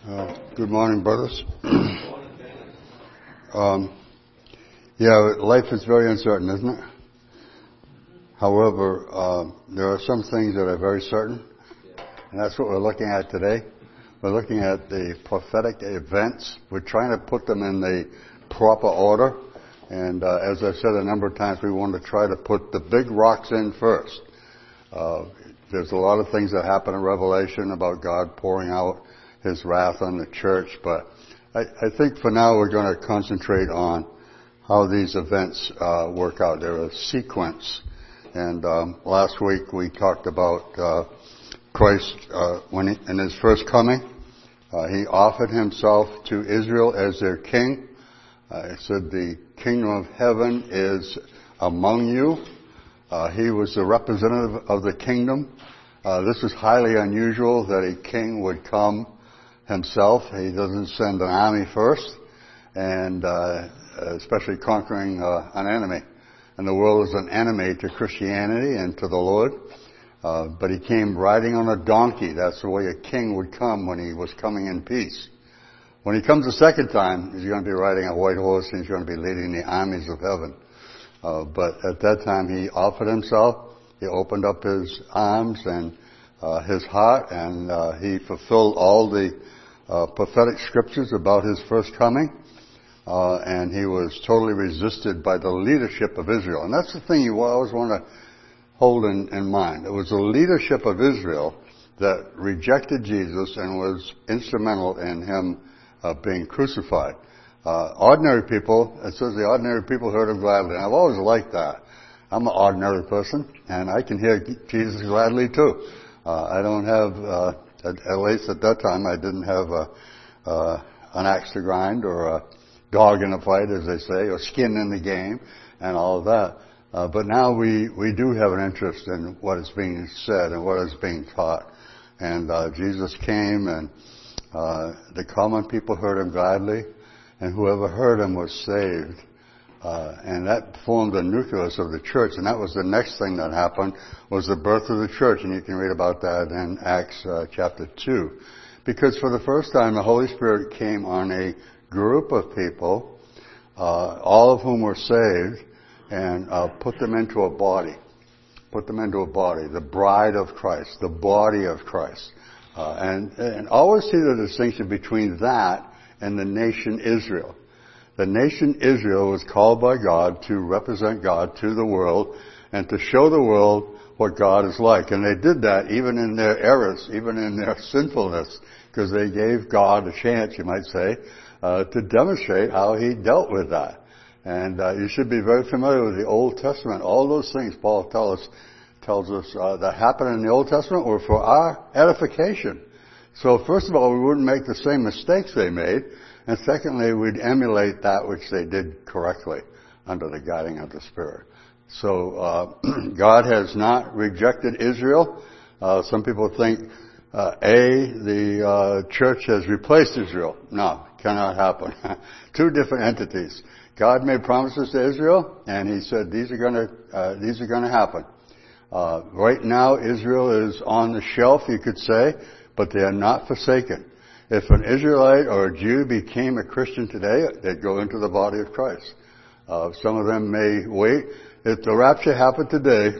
Good morning, brothers. Life is very uncertain, isn't it? However, there are some things that are very certain, and that's what we're looking at today. We're looking at the prophetic events. We're trying to put them in the proper order, and as I've said a number of times, we want to try to put the big rocks in first. There's a lot of things that happen in Revelation about God pouring out His wrath on the church, but I think for now we're going to concentrate on how these events work out. They're a sequence. And last week we talked about Christ in His first coming. He offered Himself to Israel as their king. He said, "The kingdom of heaven is among you." He was the representative of the kingdom. This is highly unusual that a king would come himself. He doesn't send an army first, and especially conquering an enemy. And the world is an enemy to Christianity and to the Lord. But He came riding on a donkey. That's the way a king would come when He was coming in peace. When He comes the second time, He's going to be riding a white horse and He's going to be leading the armies of heaven. But at that time He offered Himself. He opened up His arms and His heart, and He fulfilled all the prophetic scriptures about His first coming. And He was totally resisted by the leadership of Israel. And that's the thing you always want to hold in mind. It was the leadership of Israel that rejected Jesus and was instrumental in Him being crucified. Ordinary people, it says the ordinary people heard Him gladly. And I've always liked that. I'm an ordinary person, and I can hear Jesus gladly too. I don't have, at least at that time, I didn't have an axe to grind or a dog in a fight, as they say, or skin in the game and all of that. But now we do have an interest in what is being said and what is being taught. And Jesus came, and the common people heard Him gladly, and whoever heard Him was saved. And that formed the nucleus of the church, and that was the next thing that happened, was the birth of the church, and you can read about that in Acts chapter 2. Because for the first time, the Holy Spirit came on a group of people, all of whom were saved, and put them into a body. Put them into a body, the bride of Christ, the body of Christ. And always see the distinction between that and the nation Israel. The nation Israel was called by God to represent God to the world and to show the world what God is like. And they did that even in their errors, even in their sinfulness, because they gave God a chance, you might say, to demonstrate how He dealt with that. And you should be very familiar with the Old Testament. All those things Paul tells us that happened in the Old Testament were for our edification. So first of all, we wouldn't make the same mistakes they made. And secondly, we'd emulate that which they did correctly under the guiding of the Spirit. So God has not rejected Israel. Some people think, the church has replaced Israel. No, cannot happen. Two different entities. God made promises to Israel, and He said these are going to happen. Right now, Israel is on the shelf, you could say, but they are not forsaken. If an Israelite or a Jew became a Christian today, they'd go into the body of Christ. Some of them may wait. If the rapture happened today,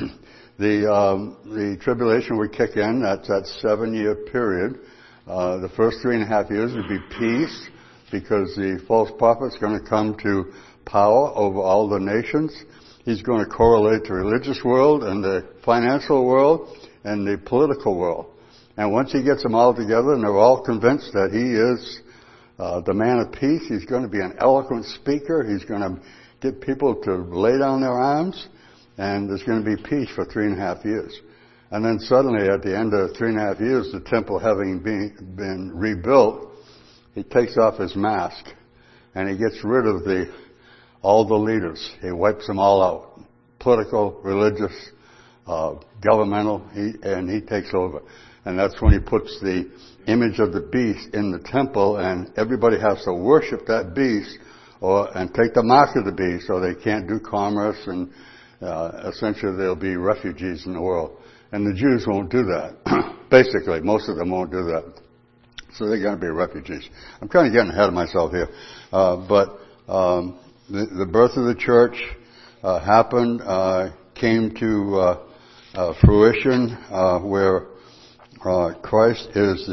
the tribulation would kick in. That's that 7-year period. The first 3.5 years would be peace, because the false prophet's going to come to power over all the nations. He's going to correlate the religious world and the financial world and the political world. And once he gets them all together and they're all convinced that he is the man of peace, he's going to be an eloquent speaker. He's going to get people to lay down their arms, and there's going to be peace for 3.5 years. And then suddenly, at the end of 3.5 years, the temple having been rebuilt, He takes off His mask and He gets rid of all the leaders. He wipes them all out. Political, religious, governmental, and He takes over. And that's when He puts the image of the beast in the temple, and everybody has to worship that beast and take the mark of the beast, or they can't do commerce, and essentially they'll be refugees in the world. And the Jews won't do that. Basically, most of them won't do that. So they're going to be refugees. I'm kind of getting ahead of myself here. But the birth of the church happened, came to fruition, where Christ is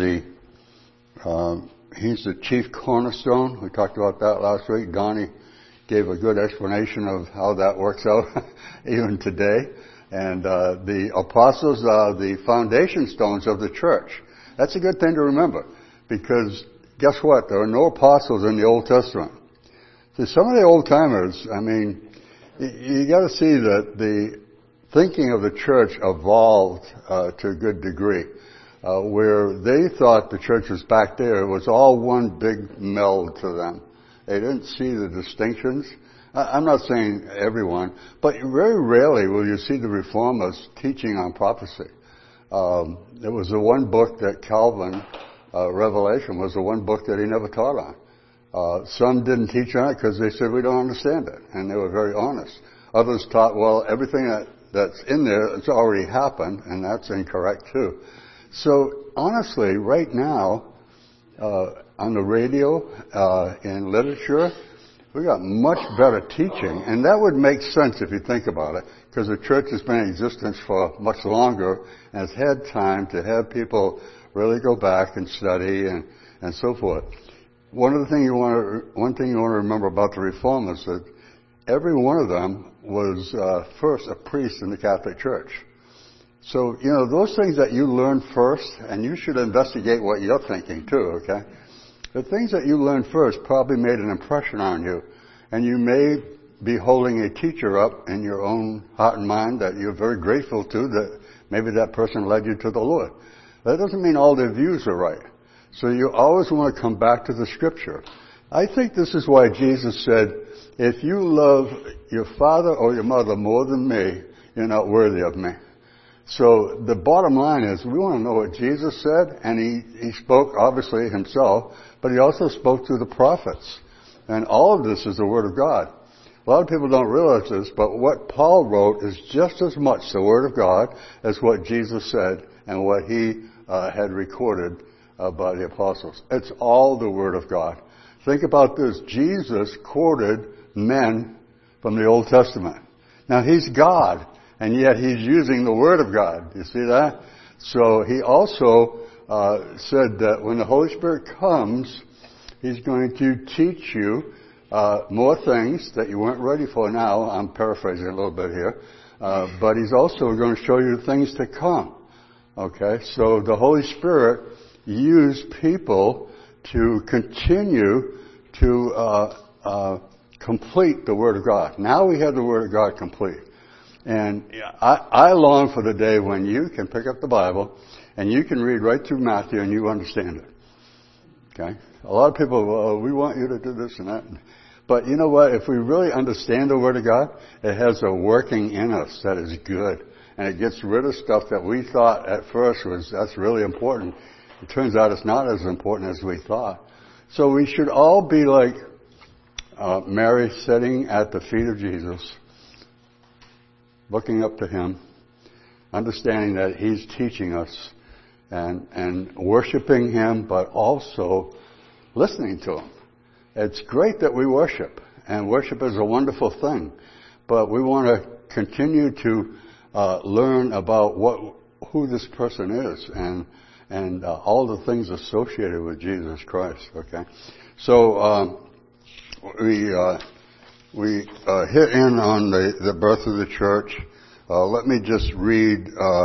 he's the chief cornerstone. We talked about that last week. Donnie gave a good explanation of how that works out even today. And the apostles are the foundation stones of the church. That's a good thing to remember, because guess what? There are no apostles in the Old Testament. See, some of the old-timers, I mean, you got to see that the thinking of the church evolved to a good degree, where they thought the church was back there. It was all one big meld to them. They didn't see the distinctions. I'm not saying everyone, but very rarely will you see the reformers teaching on prophecy. There was the one book that Calvin, Revelation, was the one book that he never taught on. Some didn't teach on it because they said, we don't understand it, and they were very honest. Others taught, well, everything that's in there, it's already happened, and that's incorrect too. So honestly, right now, on the radio, in literature, we got much better teaching, and that would make sense if you think about it, because the church has been in existence for much longer and has had time to have people really go back and study and so forth. One thing you want to remember about the Reformers is that every one of them was first a priest in the Catholic Church. So, those things that you learn first, and you should investigate what you're thinking too, okay? The things that you learned first probably made an impression on you, and you may be holding a teacher up in your own heart and mind that you're very grateful to, that maybe that person led you to the Lord. That doesn't mean all their views are right. So you always want to come back to the Scripture. I think this is why Jesus said, if you love your father or your mother more than me, you're not worthy of me. So the bottom line is, we want to know what Jesus said, and he spoke obviously himself, but he also spoke through the prophets. And all of this is the Word of God. A lot of people don't realize this, but what Paul wrote is just as much the Word of God as what Jesus said and what he had recorded by the apostles. It's all the Word of God. Think about this. Jesus quoted men from the Old Testament. Now, he's God, and yet he's using the Word of God. You see that? So he also said that when the Holy Spirit comes, he's going to teach you more things that you weren't ready for now. I'm paraphrasing a little bit here. But he's also going to show you things to come. Okay? So the Holy Spirit used people to continue to complete the Word of God. Now we have the Word of God complete. And I long for the day when you can pick up the Bible and you can read right through Matthew and you understand it. Okay? A lot of people, well, we want you to do this and that. But you know what? If we really understand the Word of God, it has a working in us that is good. And it gets rid of stuff that we thought at first that's really important. It turns out it's not as important as we thought. So we should all be like Mary sitting at the feet of Jesus, looking up to Him, understanding that He's teaching us and worshiping Him, but also listening to Him. It's great that we worship, and worship is a wonderful thing, but we want to continue to learn about who this person is and all the things associated with Jesus Christ. Okay, so we hit in on the birth of the church. Let me just read.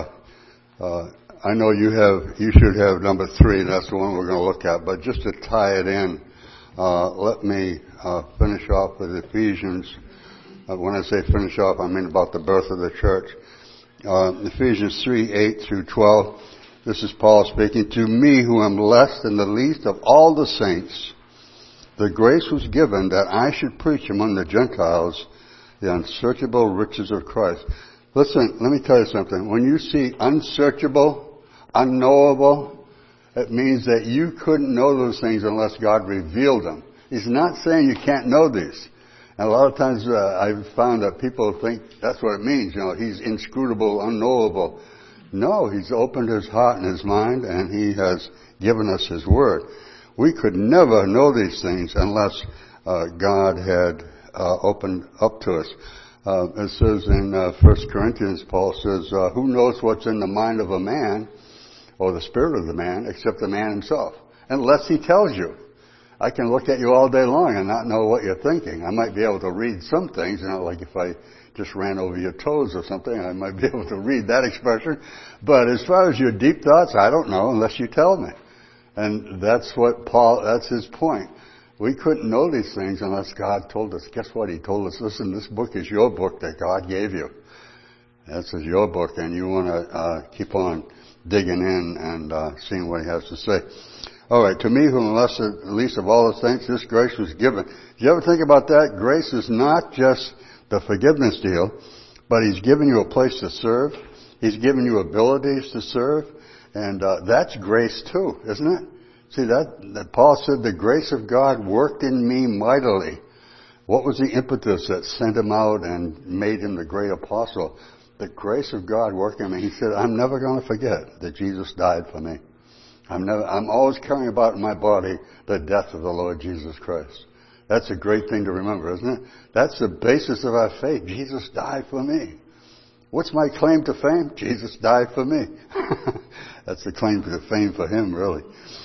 I know you should have number 3. That's the one we're going to look at. But just to tie it in, let me finish off with Ephesians. When I say finish off, I mean about the birth of the church. Ephesians 3:8 through 12. This is Paul speaking. To me, who am less than the least of all the saints, the grace was given that I should preach among the Gentiles the unsearchable riches of Christ. Listen, let me tell you something. When you see unsearchable, unknowable, it means that you couldn't know those things unless God revealed them. He's not saying you can't know these. And a lot of times I've found that people think that's what it means. He's inscrutable, unknowable. No, He's opened His heart and His mind, and He has given us His Word. We could never know these things unless God had opened up to us. It says in 1 Corinthians, Paul says, who knows what's in the mind of a man or the spirit of the man except the man himself? Unless he tells you. I can look at you all day long and not know what you're thinking. I might be able to read some things, like if I just ran over your toes or something, I might be able to read that expression. But as far as your deep thoughts, I don't know unless you tell me. And that's his point. We couldn't know these things unless God told us. Guess what? He told us, listen, this book is your book that God gave you. This is your book, and you want to keep on digging in and seeing what He has to say. All right, to me, whom least of all the saints, this grace was given. Do you ever think about that? Grace is not just the forgiveness deal, but He's given you a place to serve. He's given you abilities to serve, and that's grace too, isn't it? See, that Paul said, the grace of God worked in me mightily. What was the impetus that sent him out and made him the great apostle? The grace of God worked in me. He said, I'm never going to forget that Jesus died for me. I'm always carrying about in my body the death of the Lord Jesus Christ. That's a great thing to remember, isn't it? That's the basis of our faith. Jesus died for me. What's my claim to fame? Jesus died for me. That's the claim to fame for Him, really.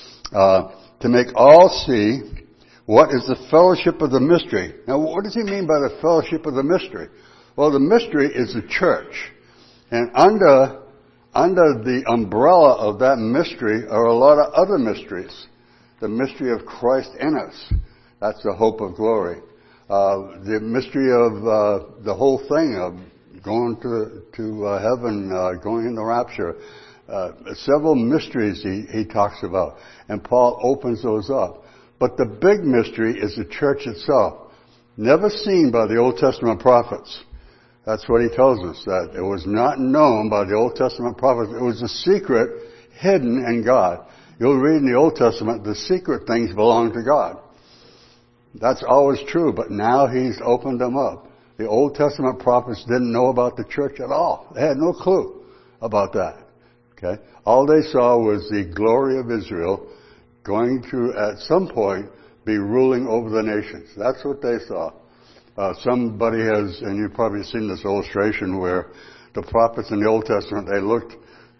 To make all see what is the fellowship of the mystery. Now, what does he mean by the fellowship of the mystery? Well, the mystery is the church. And under the umbrella of that mystery are a lot of other mysteries. The mystery of Christ in us. That's the hope of glory. The mystery of the whole thing of going to heaven, going in the rapture. Several mysteries he talks about. And Paul opens those up. But the big mystery is the church itself. Never seen by the Old Testament prophets. That's what he tells us, that it was not known by the Old Testament prophets. It was a secret hidden in God. You'll read in the Old Testament, the secret things belong to God. That's always true, but now He's opened them up. The Old Testament prophets didn't know about the church at all. They had no clue about that. Okay? All they saw was the glory of Israel going to, at some point, be ruling over the nations. That's what they saw. Somebody has, and you've probably seen this illustration where the prophets in the Old Testament, they looked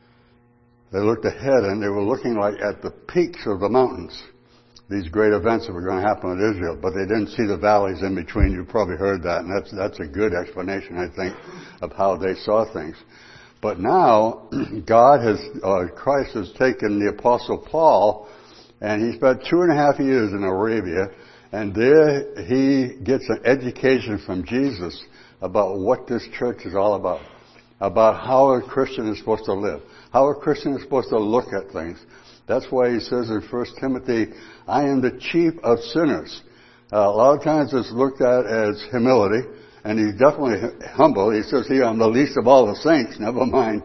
ahead and they were looking like at the peaks of the mountains. These great events that were going to happen with Israel, but they didn't see the valleys in between. You probably heard that, and that's a good explanation, I think, of how they saw things. But now, Christ has taken the Apostle Paul, and he spent 2.5 years in Arabia, and there he gets an education from Jesus about what this church is all about how a Christian is supposed to live, how a Christian is supposed to look at things. That's why he says in 1 Timothy, I am the chief of sinners. A lot of times it's looked at as humility, and he's definitely humble. He says here, I'm the least of all the saints. Never mind,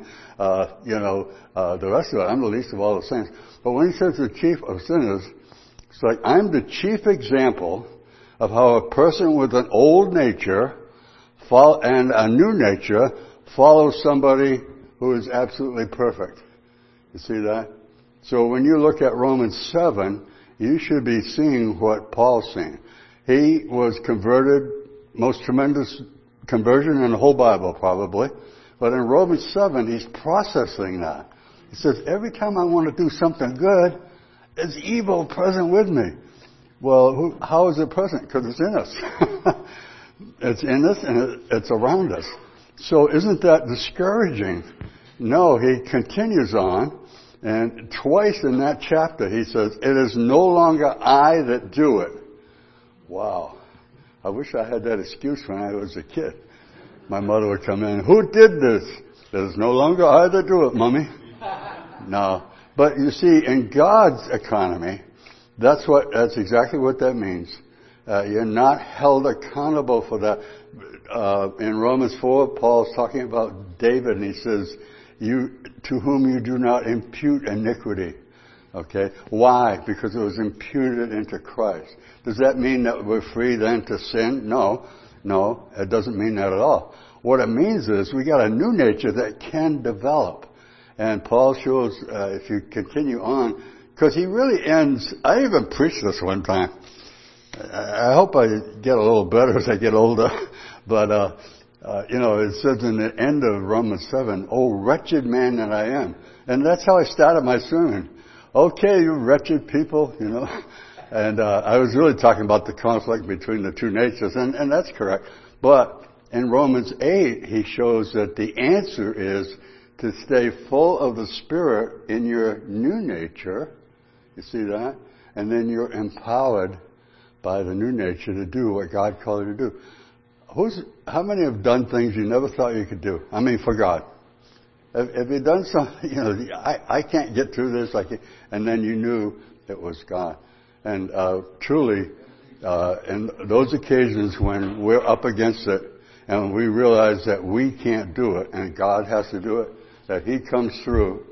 the rest of it. I'm the least of all the saints. But when he says the chief of sinners, it's like, I'm the chief example of how a person with an old nature and a new nature follows somebody who is absolutely perfect. You see that? So when you look at Romans 7, you should be seeing what Paul's saying. He was converted, most tremendous conversion in the whole Bible probably. But in Romans 7, he's processing that. He says, every time I want to do something good, there's evil present with me. Well, how is it present? Because it's in us. It's in us and it's around us. So isn't that discouraging? No, he continues on. And twice in that chapter he says, it is no longer I that do it. Wow. I wish I had that excuse when I was a kid. My mother would come in, who did this? It is no longer I that do it, Mommy. No. But you see, in God's economy, that's exactly what that means. You're not held accountable for that. In Romans 4, Paul's talking about David, and he says, to whom you do not impute iniquity. Okay? Why? Because it was imputed into Christ. Does that mean that we're free then to sin? No, it doesn't mean that at all. What it means is we got a new nature that can develop. And Paul shows, if you continue on, Because he really ends, I even preached this one time. I hope I get a little better as I get older. But, it says in the end of Romans 7, "Oh, wretched man that I am." And that's how I started my sermon. Okay, you wretched people, And I was really talking about the conflict between the two natures, and that's correct. But in Romans 8, he shows that the answer is to stay full of the Spirit in your new nature. You see that? And then you're empowered by the new nature to do what God called you to do. How many have done things you never thought you could do? I mean, for God. Have you done something, I can't get through this, and then you knew it was God. And truly, in those occasions when we're up against it, and we realize that we can't do it, and God has to do it, that He comes through,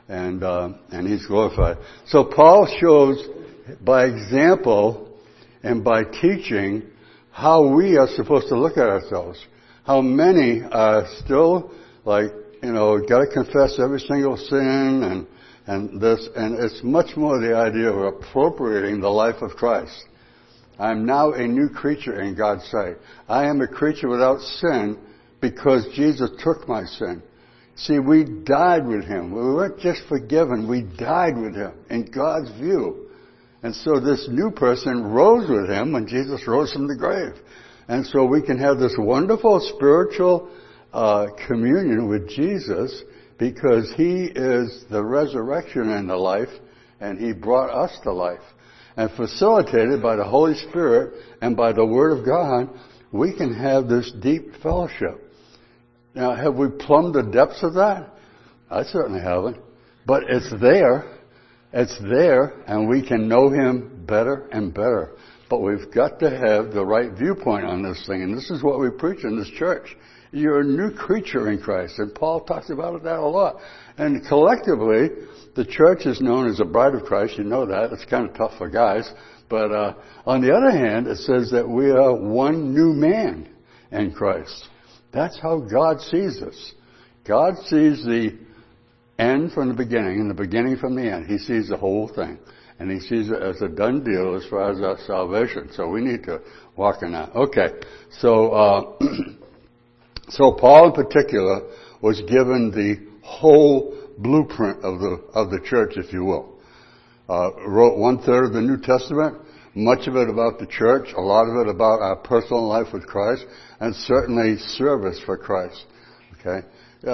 and He's glorified. So Paul shows by example and by teaching how we are supposed to look at ourselves. How many are still got to confess every single sin and this, and it's much more the idea of appropriating the life of Christ. I'm now a new creature in God's sight. I am a creature without sin because Jesus took my sin. See, we died with Him. We weren't just forgiven, we died with Him in God's view. And so this new person rose with Him when Jesus rose from the grave. And so we can have this wonderful spiritual communion with Jesus because He is the resurrection and the life, and He brought us to life. And facilitated by the Holy Spirit and by the Word of God, we can have this deep fellowship. Now, have we plumbed the depths of that? I certainly haven't. But it's there. It's there, and we can know Him better and better. But we've got to have the right viewpoint on this thing. And this is what we preach in this church. You're a new creature in Christ. And Paul talks about that a lot. And collectively, the church is known as the bride of Christ. You know that. It's kind of tough for guys. But on the other hand, it says that we are one new man in Christ. That's how God sees us. God sees the end from the beginning and the beginning from the end. He sees the whole thing. And He sees it as a done deal as far as our salvation. So we need to walk in that. Okay. So Paul in particular was given the whole blueprint of the church, if you will. Wrote 1/3 of the New Testament, much of it about the church, a lot of it about our personal life with Christ, and certainly service for Christ. Okay?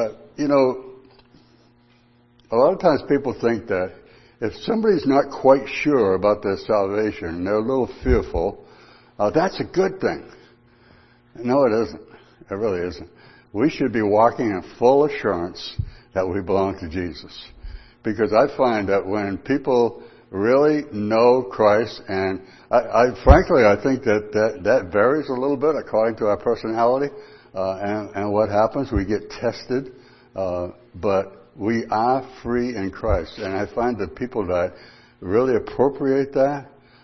A lot of times people think that if somebody's not quite sure about their salvation, they're a little fearful, that's a good thing. No, it isn't. It really isn't. We should be walking in full assurance that we belong to Jesus. Because I find that when people really know Christ, and frankly, I think that varies a little bit according to our personality, and what happens, we get tested, but we are free in Christ. And I find that people that really appropriate that,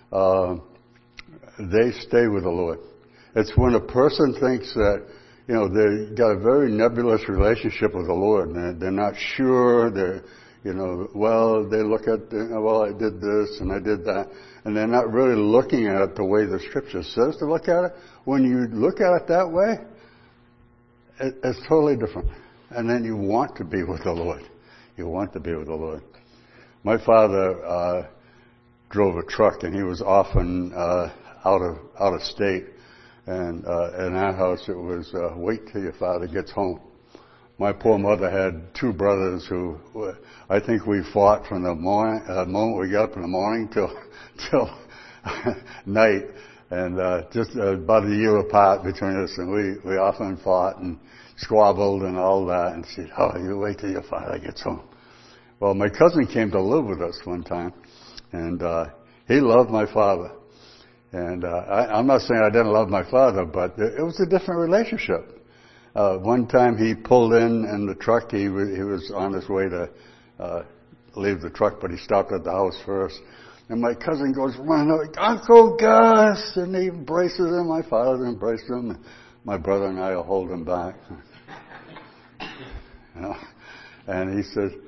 they stay with the Lord. It's when a person thinks that, they've got a very nebulous relationship with the Lord, and they're not sure, they look at, I did this and I did that, and they're not really looking at it the way the Scripture says to look at it. When you look at it that way, it's totally different. And then you want to be with the Lord. You want to be with the Lord. My father drove a truck, and he was often out of state. And in our house, it was wait till your father gets home. My poor mother had two brothers who, I think we fought from the moment we got up in the morning till night, and just about a year apart between us, and we often fought and squabbled and all that, and said, you wait till your father gets home. Well, my cousin came to live with us one time, and he loved my father. And I'm not saying I didn't love my father, but it was a different relationship. One time he pulled in the truck. He was on his way to leave the truck, but he stopped at the house first. And my cousin goes running out, "Uncle Gus!" And he embraces him. My father embraced him. And my brother and I will hold him back. And he said,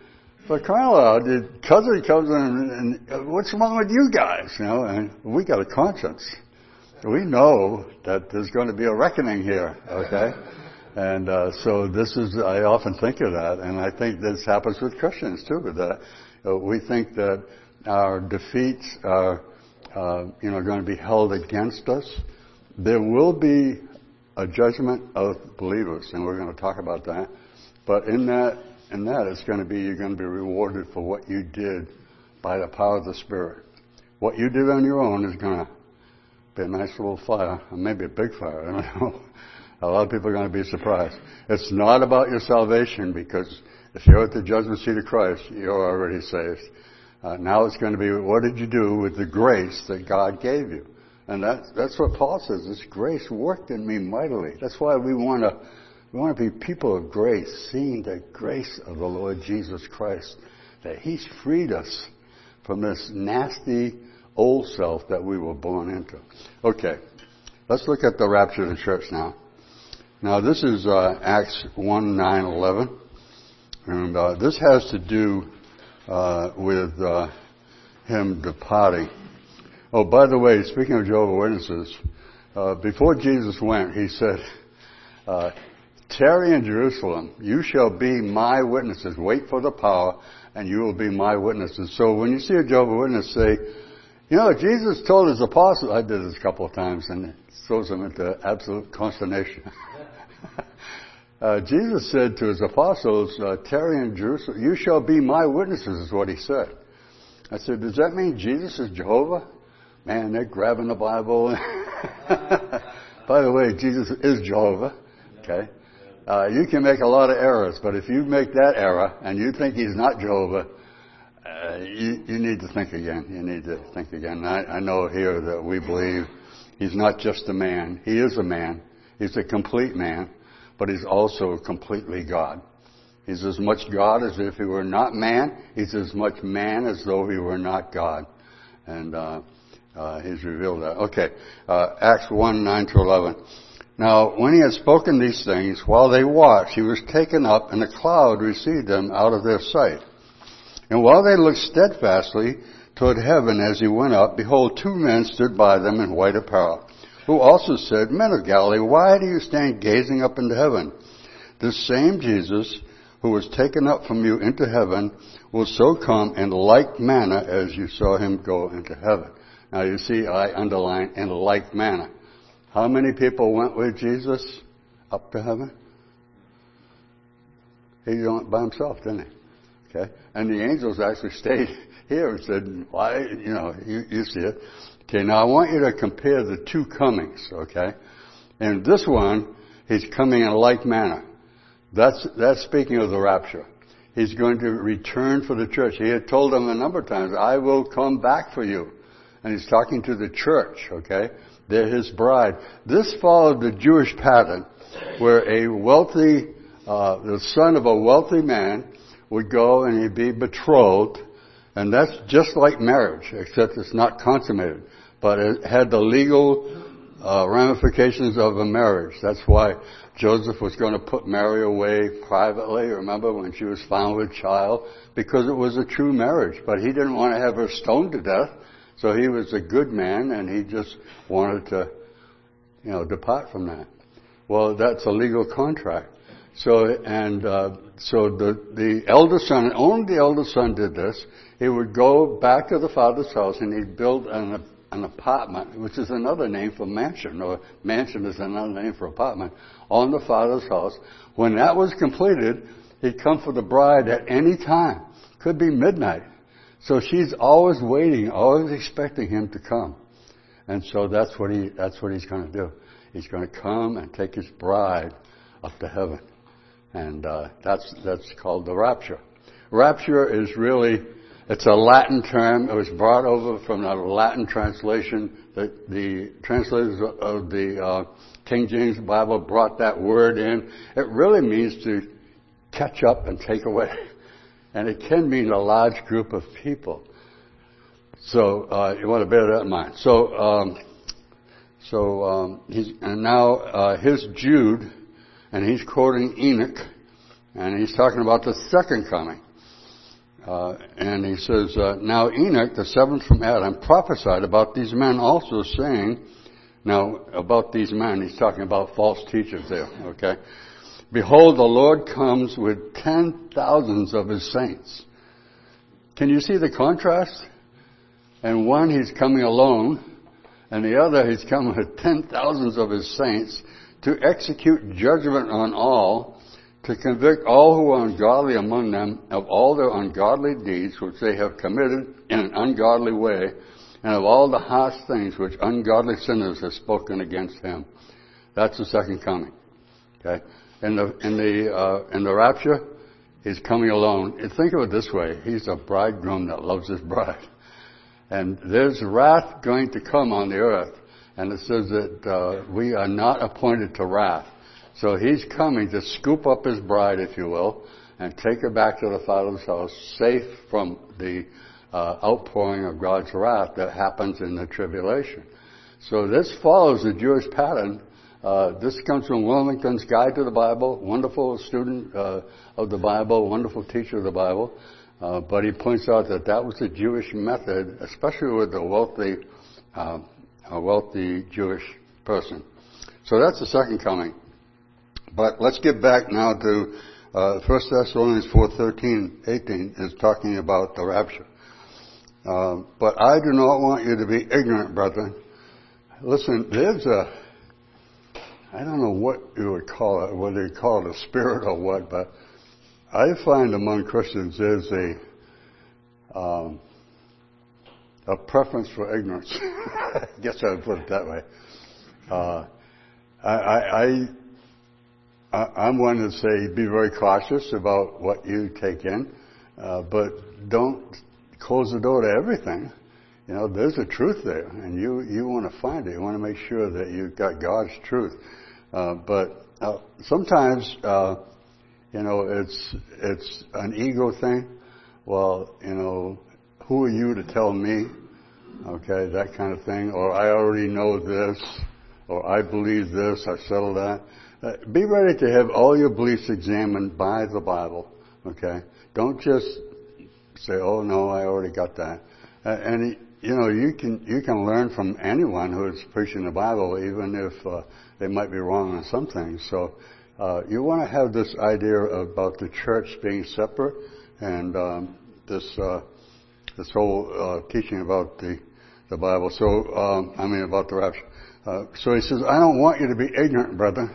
But crying out loud, the cousin comes in and what's wrong with you guys? You know, and we got a conscience. We know that there's going to be a reckoning here, okay? And so this is, I often think of that, and I think this happens with Christians too, that we think that our defeats are, going to be held against us. There will be a judgment of believers, and we're going to talk about that. But in that, it's going to be, you're going to be rewarded for what you did by the power of the Spirit. What you did on your own is going to be a nice little fire, or maybe a big fire, I don't know. A lot of people are going to be surprised. It's not about your salvation, because if you're at the judgment seat of Christ, you're already saved. Now it's going to be, what did you do with the grace that God gave you? And that's what Paul says. This grace worked in me mightily. That's why we want to be people of grace, seeing the grace of the Lord Jesus Christ, that He's freed us from this nasty old self that we were born into. Okay, let's look at the rapture of the church now. Now this is Acts 1, 9, 11. And this has to do with Him departing. Oh, by the way, speaking of Jehovah's Witnesses, before Jesus went, He said, tarry in Jerusalem, you shall be my witnesses. Wait for the power, and you will be my witnesses. So when you see a Jehovah's Witness say, Jesus told His apostles, I did this a couple of times, and it throws them into absolute consternation. Jesus said to His apostles, tarry in Jerusalem, you shall be my witnesses, is what He said. I said, does that mean Jesus is Jehovah? Man, they're grabbing the Bible. By the way, Jesus is Jehovah. Okay? You can make a lot of errors, but if you make that error and you think He's not Jehovah, you need to think again. You need to think again. I know here that we believe He's not just a man. He is a man. He's a complete man, but He's also completely God. He's as much God as if He were not man. He's as much man as though He were not God. And He's revealed that. Okay, Acts 1, 9 to 11. Now, when He had spoken these things, while they watched, He was taken up, and a cloud received Him out of their sight. And while they looked steadfastly toward heaven as He went up, behold, two men stood by them in white apparel, who also said, Men of Galilee, why do you stand gazing up into heaven? This same Jesus, who was taken up from you into heaven, will so come in like manner as you saw Him go into heaven. Now you see, I underline in like manner. How many people went with Jesus up to heaven? He went by Himself, didn't He? Okay? And the angels actually stayed here and said, why, you see it. Okay, now I want you to compare the two comings, okay? And this one, He's coming in a like manner. That's speaking of the rapture. He's going to return for the church. He had told them a number of times, I will come back for you. And He's talking to the church, okay? They're His bride. This followed the Jewish pattern where the son of a wealthy man would go and he'd be betrothed. And that's just like marriage, except it's not consummated. But it had the legal ramifications of a marriage. That's why Joseph was going to put Mary away privately, remember, when she was found with child, because it was a true marriage. But he didn't want to have her stoned to death. So he was a good man, and he just wanted to, depart from that. Well, that's a legal contract. So the eldest son, only the eldest son did this. He would go back to the father's house, and he'd build an apartment, which is another name for mansion, or mansion is another name for apartment, on the father's house. When that was completed, he'd come for the bride at any time. Could be midnight. So she's always waiting, always expecting him to come. And so that's what he's going to do. He's going to come and take his bride up to heaven. And that's called the rapture. Rapture is really, it's a Latin term. It was brought over from a Latin translation. The translators of the King James Bible brought that word in. It really means to catch up and take away. And it can mean a large group of people. So you want to bear that in mind. Here's Jude, and he's quoting Enoch, and he's talking about the second coming. And he says, now Enoch, the seventh from Adam, prophesied about these men also, saying, now about these men, he's talking about false teachers there, okay? Behold, the Lord comes with 10,000s of his saints. Can you see the contrast? And one, he's coming alone, and the other, he's coming with 10,000s of his saints to execute judgment on all, to convict all who are ungodly among them of all their ungodly deeds which they have committed in an ungodly way, and of all the harsh things which ungodly sinners have spoken against him. That's the second coming. Okay? In the rapture, he's coming alone. And think of it this way. He's a bridegroom that loves his bride. And there's wrath going to come on the earth. And it says that we are not appointed to wrath. So he's coming to scoop up his bride, if you will, and take her back to the Father's house, safe from the outpouring of God's wrath that happens in the tribulation. So this follows the Jewish pattern. This comes from Wilmington's Guide to the Bible, wonderful student of the Bible, wonderful teacher of the Bible. But he points out that that was the Jewish method, especially with a wealthy Jewish person. So that's the second coming. But let's get back now to 1 Thessalonians 4:13, 18 is talking about the rapture. But I do not want you to be ignorant, brethren. Listen, there's I don't know what you would call it, whether you call it a spirit or what, but I find among Christians there's a preference for ignorance. I guess I would put it that way. I'm one to say be very cautious about what you take in, but don't close the door to everything. You know, there's a truth there, and you want to find it. You want to make sure that you've got God's truth. But sometimes, you know, it's an ego thing. Well, you know, who are you to tell me? Okay, that kind of thing. Or I already know this, or I believe this, I settled that. Be ready to have all your beliefs examined by the Bible. Okay, don't just say, "Oh no, I already got that." And you know, you can learn from anyone who is preaching the Bible, even if they might be wrong on some things. So you want to have this idea about the church being separate, and this whole teaching about the Bible. So about the rapture. So he says, "I don't want you to be ignorant, brother."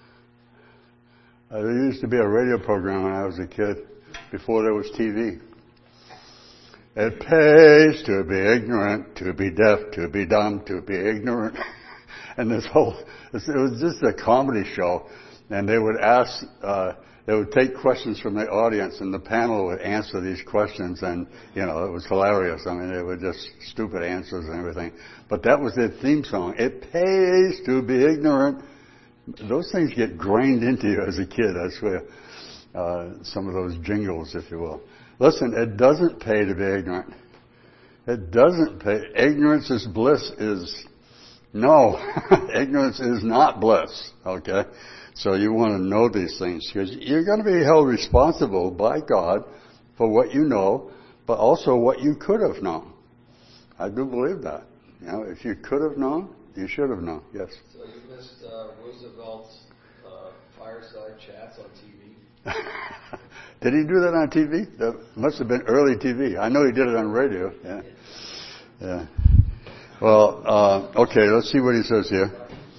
There used to be a radio program when I was a kid, before there was TV. It pays to be ignorant, to be deaf, to be dumb, to be ignorant. And it was just a comedy show. And they would they would take questions from the audience, and the panel would answer these questions, and, you know, it was hilarious. I mean, they were just stupid answers and everything. But that was their theme song. It pays to be ignorant. Those things get grained into you as a kid, I swear. Some of those jingles, if you will. Listen, it doesn't pay to be ignorant. It doesn't pay. Ignorance is bliss no. Ignorance is not bliss, okay? So you want to know these things, because you're going to be held responsible by God for what you know, but also what you could have known. I do believe that. You know, if you could have known, you should have known. Yes? So you missed Roosevelt's fireside chats on TV? Did he do that on TV? That must have been early TV. I know he did it on radio. Yeah. Well, okay, let's see what he says here.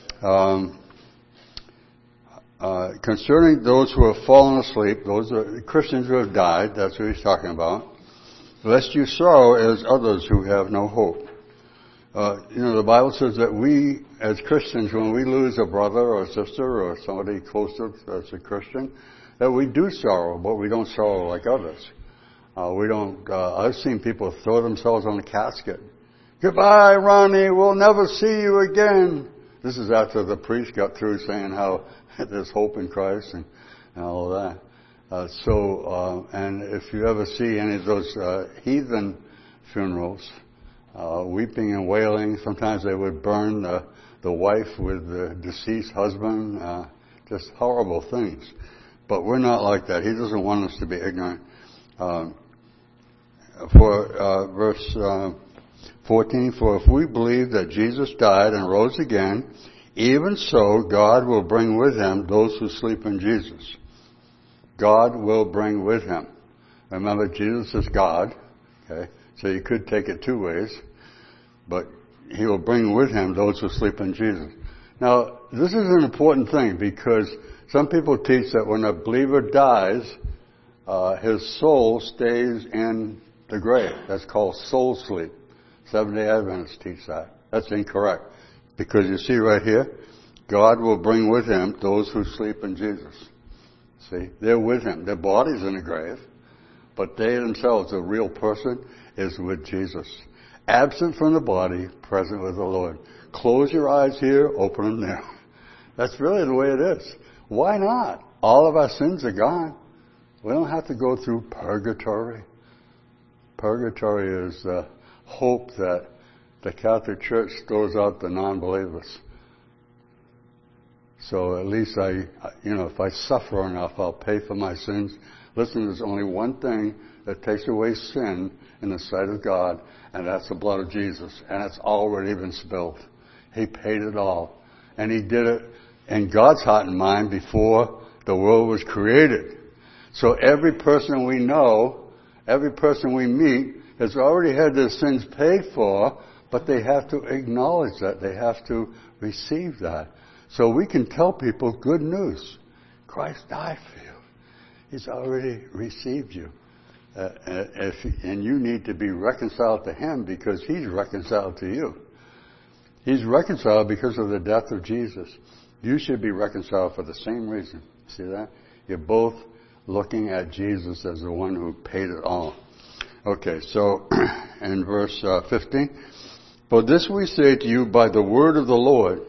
Concerning those who have fallen asleep, those are Christians who have died, that's what he's talking about, lest you sorrow as others who have no hope. You know, the Bible says that we, as Christians, when we lose a brother or a sister or somebody close to us as a Christian, that we do sorrow, but we don't sorrow like others. I've seen people throw themselves on the casket. Goodbye, Ronnie, we'll never see you again. This is after the priest got through saying how there's hope in Christ and all of that. And if you ever see any of those heathen funerals, weeping and wailing, sometimes they would burn the wife with the deceased husband, just horrible things. But we're not like that. He doesn't want us to be ignorant. verse 14, for if we believe that Jesus died and rose again, even so God will bring with him those who sleep in Jesus. God will bring with him. Remember, Jesus is God, okay? So you could take it two ways, but he will bring with him those who sleep in Jesus. Now, this is an important thing because some people teach that when a believer dies, his soul stays in the grave. That's called soul sleep. Seventh-day Adventists teach that. That's incorrect. Because you see right here, God will bring with him those who sleep in Jesus. See, they're with him. Their body's in the grave, but they themselves, the real person, is with Jesus. Absent from the body, present with the Lord. Close your eyes here, open them there. That's really the way it is. Why not? All of our sins are gone. We don't have to go through purgatory. Purgatory is the hope that the Catholic Church throws out the non-believers. So at least if I suffer enough, I'll pay for my sins. Listen, there's only one thing that takes away sin in the sight of God, and that's the blood of Jesus. And it's already been spilled. He paid it all. And he did it in God's heart and mind before the world was created. So every person we know, every person we meet, has already had their sins paid for, but they have to acknowledge that. They have to receive that. So we can tell people good news. Christ died for you. He's already received you. And you need to be reconciled to him because he's reconciled to you. He's reconciled because of the death of Jesus. You should be reconciled for the same reason. See that? You're both looking at Jesus as the one who paid it all. Okay, so in verse 15, for this we say to you by the word of the Lord.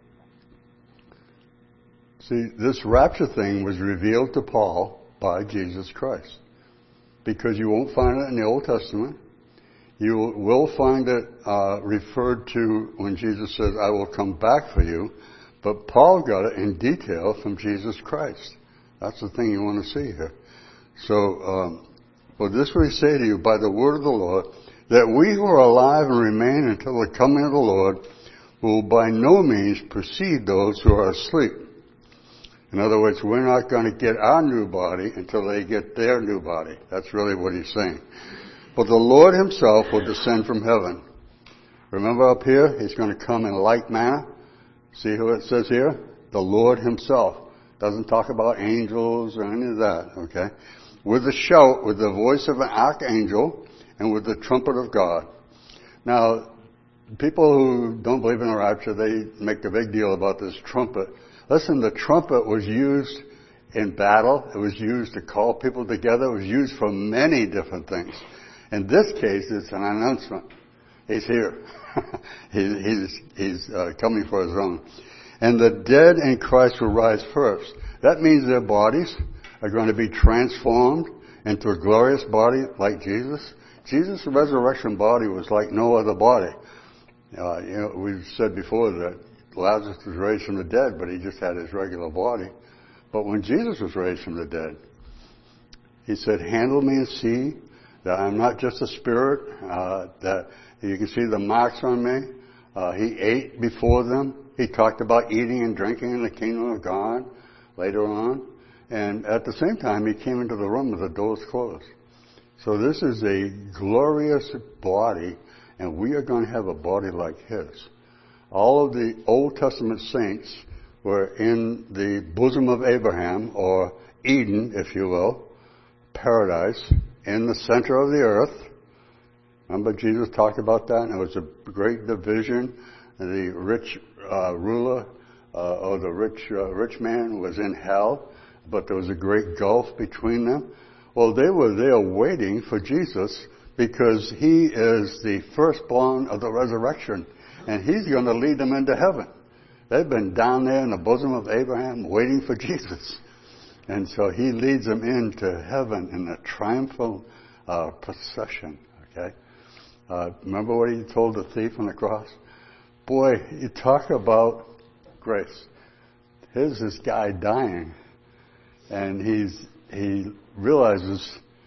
See, this rapture thing was revealed to Paul by Jesus Christ. Because you won't find it in the Old Testament. You will find it referred to when Jesus says, I will come back for you. But Paul got it in detail from Jesus Christ. That's the thing you want to see here. So, for this we say to you by the word of the Lord, that we who are alive and remain until the coming of the Lord will by no means precede those who are asleep. In other words, we're not going to get our new body until they get their new body. That's really what he's saying. But the Lord himself will descend from heaven. Remember up here, he's going to come in like manner. See who it says here? The Lord himself. Doesn't talk about angels or any of that, okay? With a shout, with the voice of an archangel, and with the trumpet of God. Now, people who don't believe in the rapture, they make a big deal about this trumpet. Listen, the trumpet was used in battle. It was used to call people together. It was used for many different things. In this case, it's an announcement. He's here. he's coming for his own. And the dead in Christ will rise first. That means their bodies are going to be transformed into a glorious body like Jesus. Jesus' resurrection body was like no other body. We've said before that Lazarus was raised from the dead, but he just had his regular body. But when Jesus was raised from the dead, he said, handle me and see that I'm not just a spirit, that you can see the marks on me. He ate before them. He talked about eating and drinking in the kingdom of God later on. And at the same time, he came into the room with the doors closed. So this is a glorious body, and we are going to have a body like his. All of the Old Testament saints were in the bosom of Abraham, or Eden, if you will, paradise, in the center of the earth. Remember Jesus talked about that, and it was a great division. The rich ruler, or the rich man was in hell, but there was a great gulf between them. Well, they were there waiting for Jesus because he is the firstborn of the resurrection, and he's going to lead them into heaven. They've been down there in the bosom of Abraham waiting for Jesus. And so he leads them into heaven in a triumphal procession, okay? Remember what he told the thief on the cross? Boy, you talk about grace. Here's this guy dying, and he realizes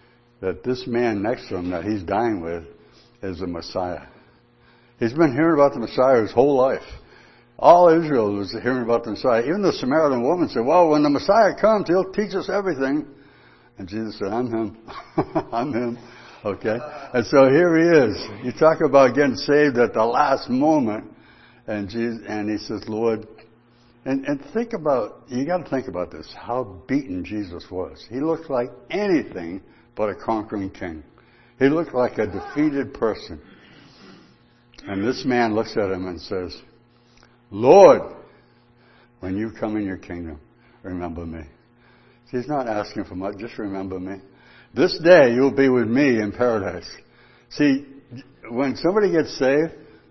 that this man next to him that he's dying with is the Messiah. He's been hearing about the Messiah his whole life. All Israel was hearing about the Messiah. Even the Samaritan woman said, well, when the Messiah comes, he'll teach us everything. And Jesus said, I'm him. I'm him. Okay? And so here he is. You talk about getting saved at the last moment. And he says, Lord, and think about, you got to think about this, how beaten Jesus was. He looked like anything but a conquering king. He looked like a defeated person. And this man looks at him and says, Lord, when you come in your kingdom, remember me. See, he's not asking for much, just remember me. This day you'll be with me in paradise. See, when somebody gets saved,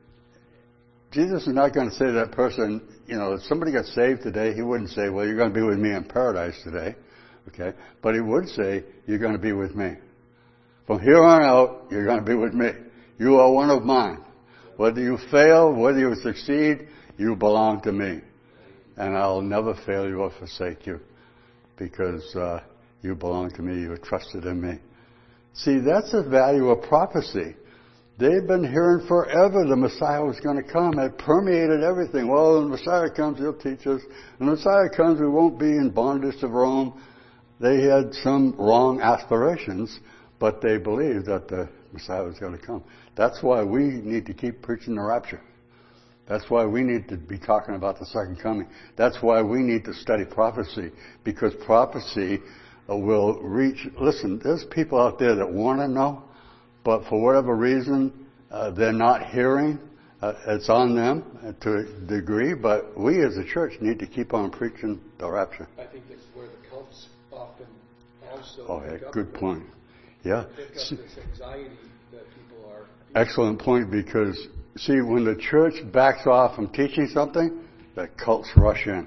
Jesus is not going to say to that person, if somebody got saved today, he wouldn't say, well, you're going to be with me in paradise today. Okay? But he would say, you're going to be with me. From here on out, you're going to be with me. You are one of mine. Whether you fail, whether you succeed, you belong to me. And I'll never fail you or forsake you. Because you belong to me, you trusted in me. See, that's the value of prophecy. They've been hearing forever the Messiah was going to come. It permeated everything. Well, when the Messiah comes, he'll teach us. When the Messiah comes, we won't be in bondage to Rome. They had some wrong aspirations, but they believed that the Messiah was going to come. That's why we need to keep preaching the rapture. That's why we need to be talking about the second coming. That's why we need to study prophecy, because prophecy will reach. Listen, there's people out there that want to know, but for whatever reason, they're not hearing. It's on them to a degree, but we as a church need to keep on preaching the rapture. I think that's where the cults often also. Oh, yeah, good point. Yeah. Pick up this anxiety that people are. Excellent point, because see, when the church backs off from teaching something, the cults rush in.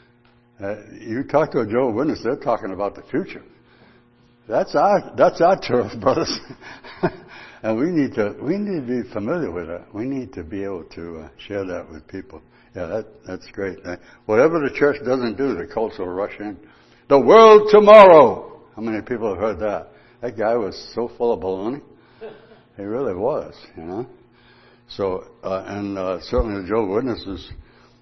You talk to a Jehovah's Witness, they're talking about the future. That's our turf, brothers. And we need to be familiar with it. We need to be able to share that with people. Yeah, that's great. Whatever the church doesn't do, the cults will rush in. The world tomorrow. How many people have heard that? That guy was so full of baloney. He really was, So, certainly the Jehovah's Witnesses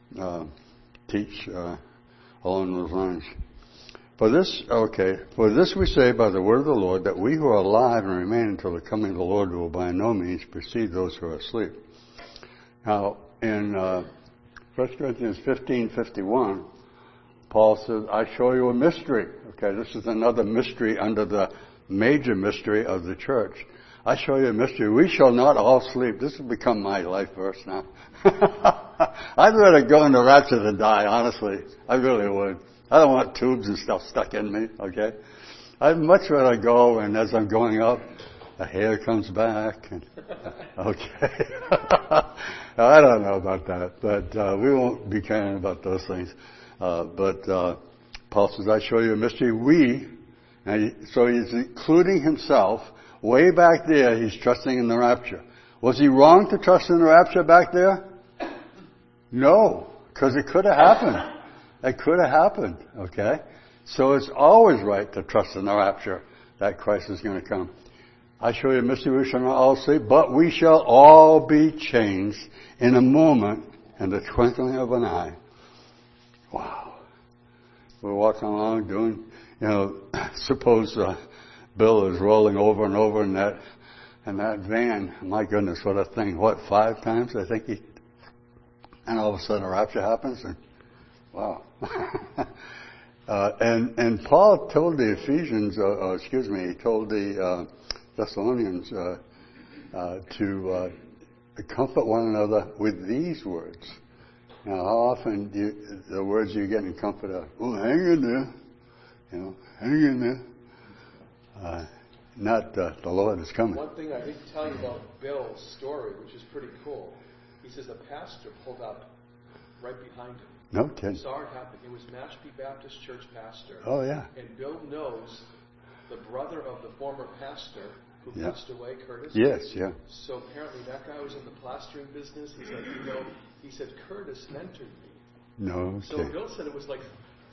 teach along those lines. For this we say by the word of the Lord, that we who are alive and remain until the coming of the Lord will by no means precede those who are asleep. Now, in 1 Corinthians 15:51, Paul says, I show you a mystery. Okay, this is another mystery under the major mystery of the church. I show you a mystery. We shall not all sleep. This has become my life verse now. I'd rather go in the rapture than die, honestly. I really would. I don't want tubes and stuff stuck in me, okay? I'd much rather go, and as I'm going up, the hair comes back. And, okay. I don't know about that, but we won't be caring about those things. But Paul says, I show you a mystery. So he's including himself. Way back there, he's trusting in the rapture. Was he wrong to trust in the rapture back there? No, because it could have happened. It could have happened, okay? So it's always right to trust in the rapture that Christ is going to come. I show you a mystery, we shall not all sleep, but we shall all be changed in a moment, in the twinkling of an eye. Wow. We're walking along doing, suppose Bill is rolling over and over in that van. My goodness, what a thing. 5 times, I think and all of a sudden a rapture happens, and wow. And Paul told the Ephesians, he told the Thessalonians to comfort one another with these words. Now, how often the words you get in comfort are, oh, hang in there, hang in there. Not the Lord is coming. One thing I didn't tell you about Bill's story, which is pretty cool. He says a pastor pulled up right behind him. No kidding. Saw it happen. It was Mashpee Baptist Church pastor. Oh, yeah. And Bill knows the brother of the former pastor who passed away, Curtis. Yes, yeah. So apparently that guy was in the plastering business. He's like, he said, Curtis mentored me. No, okay. So Bill said it was like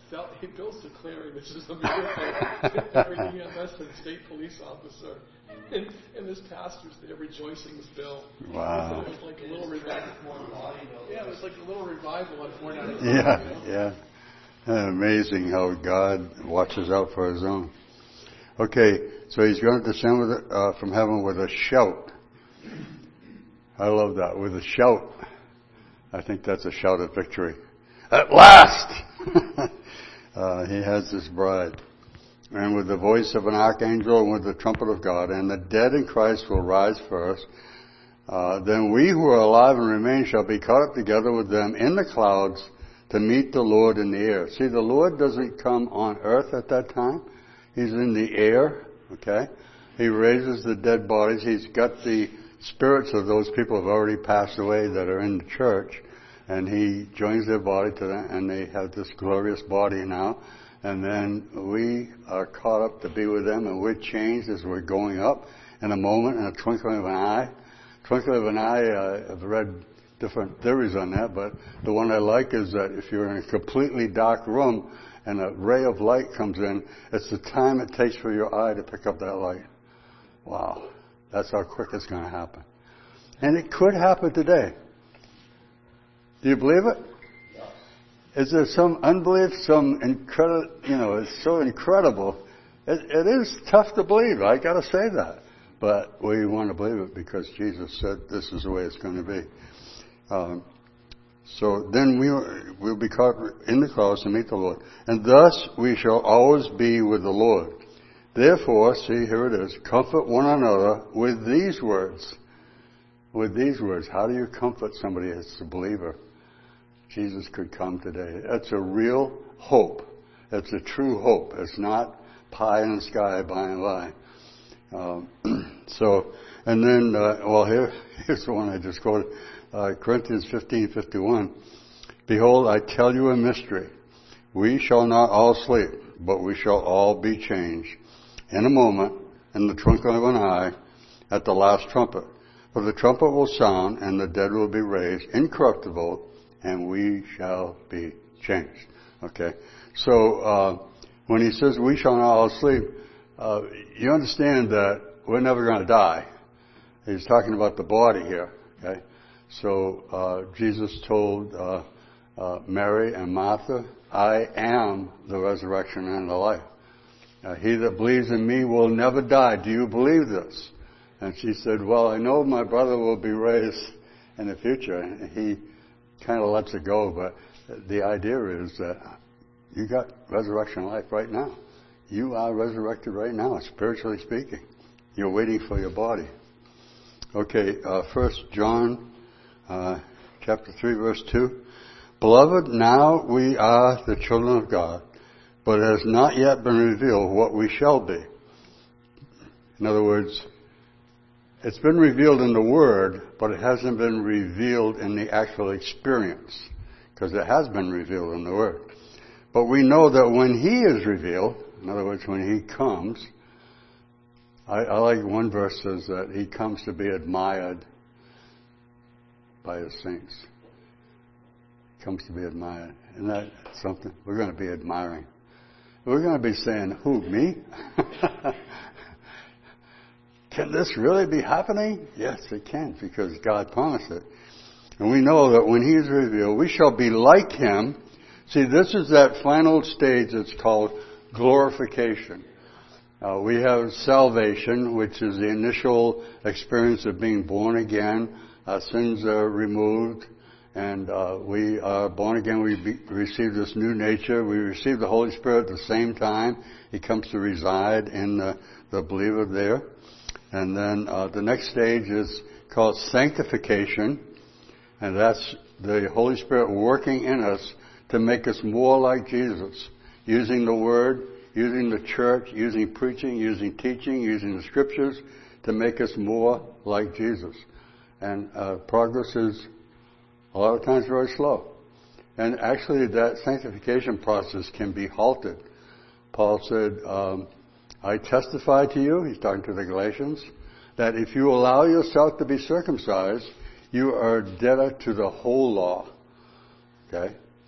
Bill's declaring this is a miracle for an EMS and state police officer. And this pastor's there rejoicing with Bill. Wow. It was like a little revival. Yeah, it was like a little revival on 495. Yeah. Amazing how God watches out for His own. Okay, so He's going to descend from heaven with a shout. I love that, with a shout. I think that's a shout of victory. At last! He has His bride. And with the voice of an archangel and with the trumpet of God, and the dead in Christ will rise first. Then we who are alive and remain shall be caught up together with them in the clouds to meet the Lord in the air. See, the Lord doesn't come on earth at that time. He's in the air, okay? He raises the dead bodies. He's got the spirits of those people who have already passed away that are in the church, and He joins their body to them, and they have this glorious body now. And then we are caught up to be with them, and we're changed as we're going up in a moment, in a twinkling of an eye. Twinkling of an eye, I've read different theories on that, but the one I like is that if you're in a completely dark room and a ray of light comes in, it's the time it takes for your eye to pick up that light. Wow. That's how quick it's going to happen. And it could happen today. Do you believe it? Is there some unbelief, some incredible, it's so incredible. It is tough to believe, I got to say that. But we want to believe it because Jesus said this is the way it's going to be. So then we'll be caught in the clouds to meet the Lord. And thus we shall always be with the Lord. Therefore, see, here it is, comfort one another with these words. With these words. How do you comfort somebody that's a believer? Jesus could come today. That's a real hope. It's a true hope. It's not pie in the sky by and by. And then, here's the one I just quoted. Corinthians 15:51. Behold, I tell you a mystery. We shall not all sleep, but we shall all be changed. In a moment, in the twinkling of an eye, at the last trumpet. For the trumpet will sound, and the dead will be raised incorruptible, and we shall be changed. Okay? So, when he says we shall not all sleep, you understand that we're never going to die. He's talking about the body here. Okay? So, Jesus told Mary and Martha, I am the resurrection and the life. He that believes in me will never die. Do you believe this? And she said, well, I know my brother will be raised in the future. And he kind of lets it go, but the idea is that you got resurrection life right now. You are resurrected right now, spiritually speaking. You're waiting for your body. Okay, 1 John chapter 3, verse 2. Beloved, now we are the children of God, but it has not yet been revealed what we shall be. In other words, it's been revealed in the Word, but it hasn't been revealed in the actual experience, because it has been revealed in the Word. But we know that when He is revealed, in other words, when He comes, I like one verse says that He comes to be admired by His saints. He comes to be admired. Isn't that something? We're going to be admiring. We're going to be saying, who, me? Can this really be happening? Yes, it can, because God promised it. And we know that when He is revealed, we shall be like Him. See, this is that final stage that's called glorification. We have salvation, which is the initial experience of being born again. Our sins are removed, and we are born again. We receive this new nature. We receive the Holy Spirit at the same time. He comes to reside in the believer there. And then the next stage is called sanctification, and that's the Holy Spirit working in us to make us more like Jesus, using the Word, using the church, using preaching, using teaching, using the Scriptures to make us more like Jesus. And progress is a lot of times very slow. And actually that sanctification process can be halted. Paul said, I testify to you, he's talking to the Galatians, that if you allow yourself to be circumcised, you are debtor to the whole law. Okay?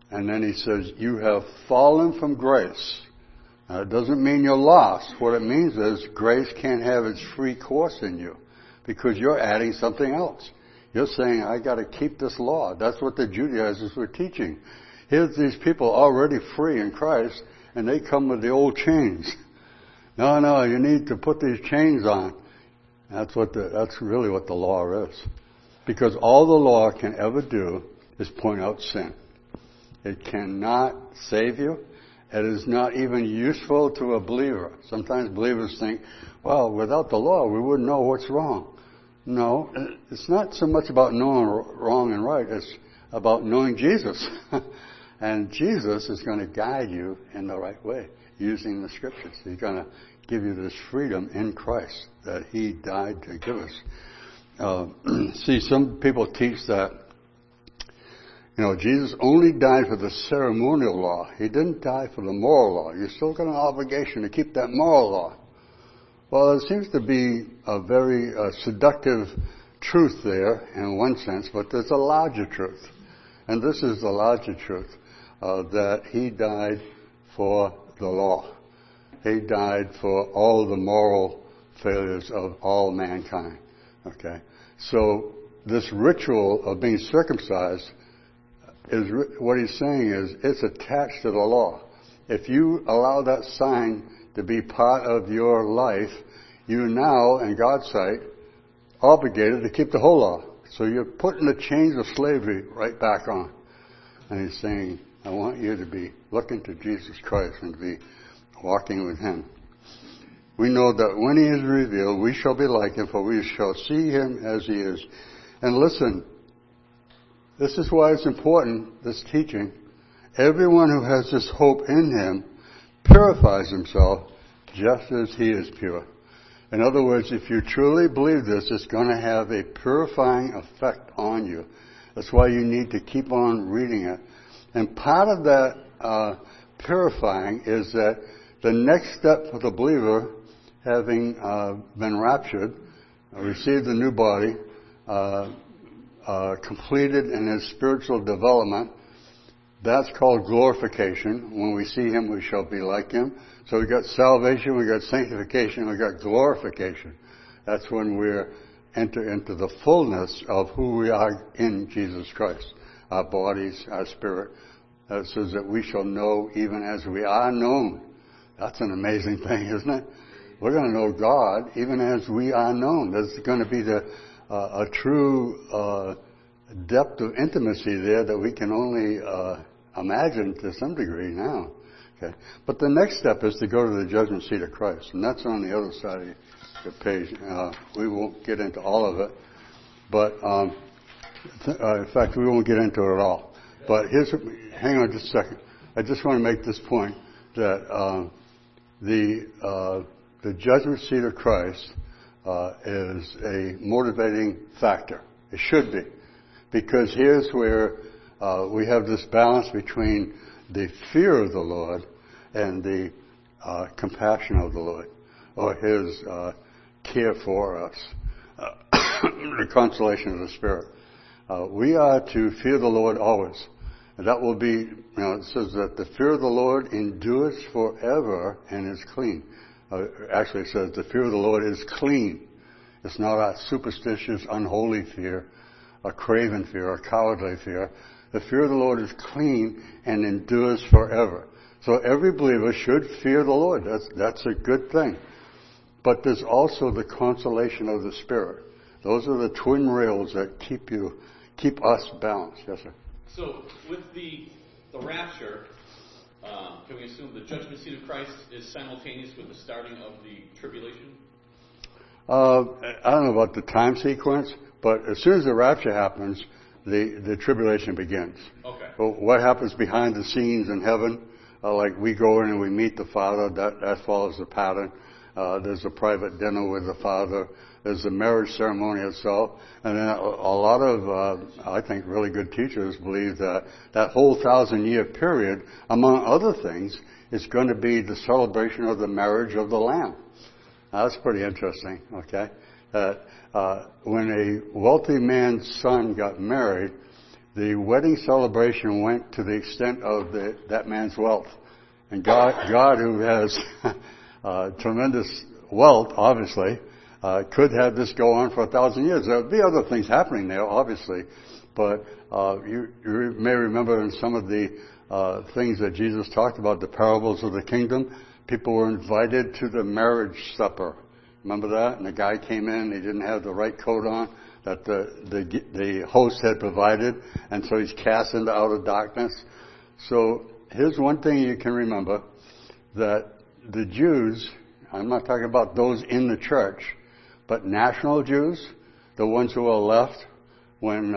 And then he says, you have fallen from grace. Now, it doesn't mean you're lost. What it means is grace can't have its free course in you because you're adding something else. You're saying, I got to keep this law. That's what the Judaizers were teaching. Here's these people already free in Christ, and they come with the old chains. No, you need to put these chains on. That's really what the law is. Because all the law can ever do is point out sin. It cannot save you. It is not even useful to a believer. Sometimes believers think, well, without the law, we wouldn't know what's wrong. No, it's not so much about knowing wrong and right. It's about knowing Jesus. And Jesus is going to guide you in the right way using the Scriptures. He's going to give you this freedom in Christ that He died to give us. See, some people teach that, Jesus only died for the ceremonial law. He didn't die for the moral law. You still got an obligation to keep that moral law. Well, there seems to be a very seductive truth there in one sense, but there's a larger truth. And this is the larger truth, that He died for the law. He died for all the moral failures of all mankind. Okay? So this ritual of being circumcised is what he's saying is it's attached to the law. If you allow that sign to be part of your life, you now, in God's sight, obligated to keep the whole law. So you're putting the chains of slavery right back on. And he's saying, I want you to be looking to Jesus Christ and to be walking with Him. We know that when He is revealed, we shall be like Him, for we shall see Him as He is. And listen, this is why it's important, this teaching. Everyone who has this hope in Him purifies himself just as He is pure. In other words, if you truly believe this, it's going to have a purifying effect on you. That's why you need to keep on reading it. And part of that purifying is that the next step for the believer, having been raptured, received a new body, completed in his spiritual development, that's called glorification. When we see Him, we shall be like Him. So we got salvation, we got sanctification, we got glorification. That's when we enter into the fullness of who we are in Jesus Christ. Our bodies, our spirit. That says that we shall know even as we are known. That's an amazing thing, isn't it? We're going to know God even as we are known. There's going to be a true depth of intimacy there that we can only imagine to some degree now. Okay, but the next step is to go to the judgment seat of Christ, and that's on the other side of the page. We won't get into all of it, but in fact, we won't get into it at all. But hang on just a second. I just want to make this point that the judgment seat of Christ is a motivating factor. It should be. Because here's where we have this balance between the fear of the Lord and the compassion of the Lord, or His care for us, the consolation of the Spirit. We are to fear the Lord always. And that will be, it says that the fear of the Lord endures forever and is clean. Actually, it says the fear of the Lord is clean. It's not a superstitious, unholy fear, a craven fear, a cowardly fear. The fear of the Lord is clean and endures forever. So every believer should fear the Lord. That's a good thing. But there's also the consolation of the Spirit. Those are the twin rails that keep us balanced. Yes, sir. So with the rapture, can we assume the judgment seat of Christ is simultaneous with the starting of the tribulation? I don't know about the time sequence, but as soon as the rapture happens, the tribulation begins. Okay. Well, what happens behind the scenes in heaven, like we go in and we meet the Father, that follows the pattern. There's a private dinner with the Father. There's the marriage ceremony itself. And then a lot of, I think, really good teachers believe that whole 1,000-year period, among other things, is going to be the celebration of the marriage of the Lamb. Now, that's pretty interesting, okay? When a wealthy man's son got married, the wedding celebration went to the extent of that man's wealth. And God who has tremendous wealth, obviously, could have this go on for 1,000 years. There would be other things happening there, obviously, but you may remember in some of the things that Jesus talked about, the parables of the kingdom, people were invited to the marriage supper. Remember that? And the guy came in, he didn't have the right coat on that the host had provided, and so he's cast into outer darkness. So here's one thing you can remember, that the Jews, I'm not talking about those in the church, but national Jews, the ones who are left when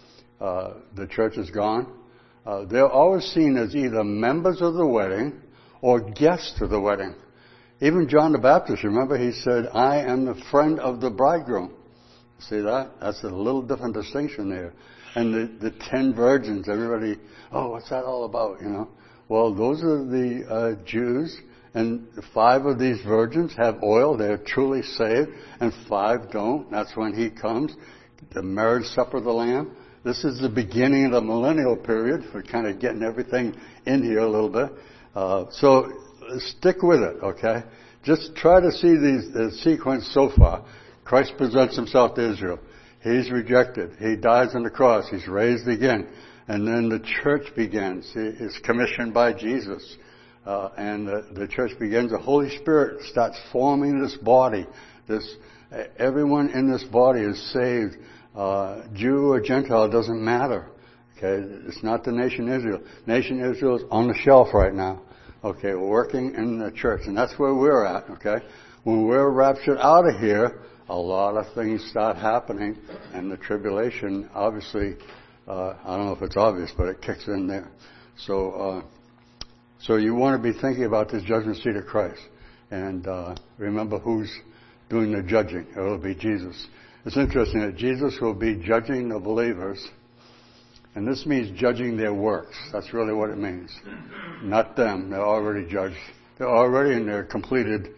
the church is gone, they're always seen as either members of the wedding or guests to the wedding. Even John the Baptist, remember, he said, I am the friend of the bridegroom. See that? That's a little different distinction there. And the 10 virgins, everybody, oh, what's that all about, you know? Well, those are the Jews, and 5 of these virgins have oil. They're truly saved, and 5 don't. That's when he comes, the marriage supper of the Lamb. This is the beginning of the millennial period. We're kind of getting everything in here a little bit. So stick with it, okay? Just try to see the sequence so far. Christ presents himself to Israel. He's rejected. He dies on the cross. He's raised again. And then the church begins. It's commissioned by Jesus. And the church begins. The Holy Spirit starts forming this body. Everyone in this body is saved. Jew or Gentile, it doesn't matter. Okay, it's not the nation Israel. Nation Israel is on the shelf right now. Okay, we're working in the church, and that's where we're at. Okay, when we're raptured out of here, a lot of things start happening, and the tribulation, obviously, I don't know if it's obvious, but it kicks in there. So you want to be thinking about this judgment seat of Christ, and remember who's doing the judging. It'll be Jesus. It's interesting that Jesus will be judging the believers, and this means judging their works. That's really what it means. Not them. They're already judged. They're already in their completed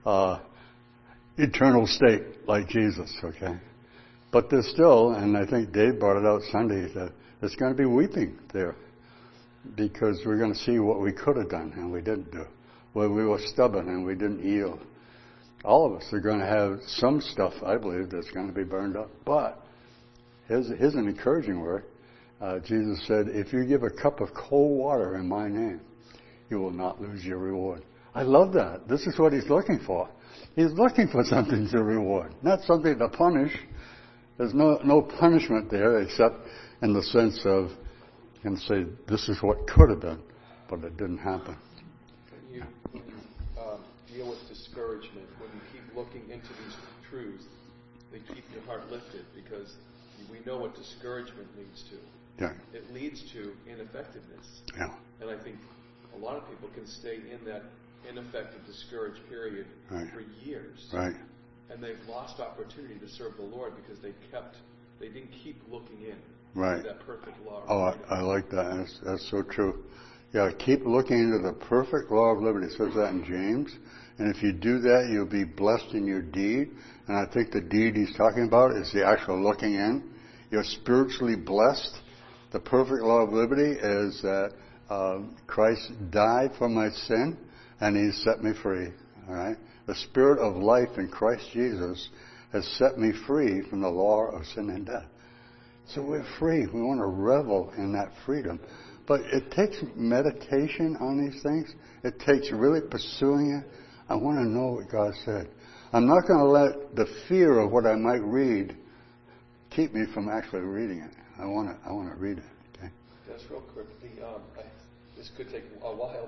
eternal state like Jesus, okay? But there's still, and I think Dave brought it out Sunday, that there's going to be weeping there because we're going to see what we could have done and we didn't do, where we were stubborn and we didn't yield. All of us are going to have some stuff, I believe, that's going to be burned up. But here's an encouraging word. Jesus said, if you give a cup of cold water in my name, you will not lose your reward. I love that. This is what he's looking for. He's looking for something to reward, not something to punish. There's no punishment there except in the sense of, you can say, this is what could have been, but it didn't happen. When you deal with discouragement, when you keep looking into these truths, they keep your heart lifted because we know what discouragement leads to. Yeah. It leads to ineffectiveness. Yeah. And I think a lot of people can stay in that ineffective, discouraged period for years. Right. And they've lost opportunity to serve the Lord because they didn't keep looking in. Right. To that perfect law. Oh, I like that. That's so true. Yeah, keep looking into the perfect law of liberty. It says that in James. And if you do that, you'll be blessed in your deed. And I think the deed he's talking about is the actual looking in. You're spiritually blessed. The perfect law of liberty is that Christ died for my sin, and he set me free. All right? The spirit of life in Christ Jesus has set me free from the law of sin and death. So we're free. We want to revel in that freedom. But it takes meditation on these things. It takes really pursuing it. I want to know what God said. I'm not going to let the fear of what I might read keep me from actually reading it. I want to read it. Okay. Just real quick, this could take a while,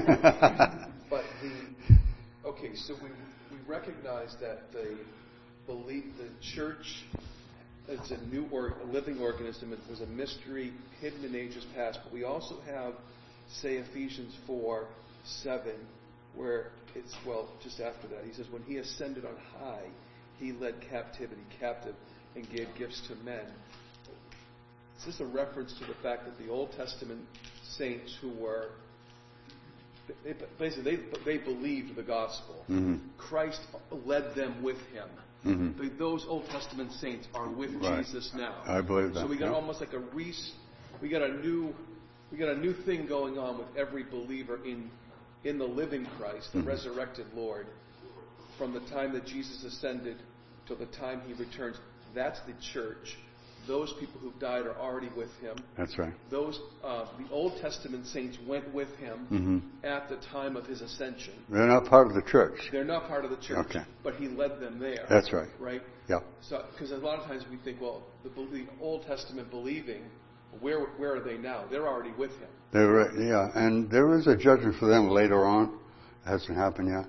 but okay. So we recognize that the church is a new a living organism. It was a mystery hidden in ages past. But we also have, say, Ephesians 4:7, where it's just after that. He says, when he ascended on high, he led captivity captive and gave gifts to men. Is this a reference to the fact that the Old Testament saints who were, they believed the gospel. Mm-hmm. Christ led them with him. Mm-hmm. Those Old Testament saints are with Right. Jesus now. I believe that. So we got almost like a we got a new thing going on with every believer in the living Christ, the resurrected Lord, from the time that Jesus ascended till the time he returns. That's the church. Those people who've died are already with him. That's right. Those the Old Testament saints went with him at the time of his ascension. They're not part of the church. They're not part of the church, Okay. but he led them there. That's right. Right? Yeah. So, because a lot of times we think, well, the Old Testament believing, where are they now? They're already with him. And there is a judgment for them later on. It hasn't happened yet.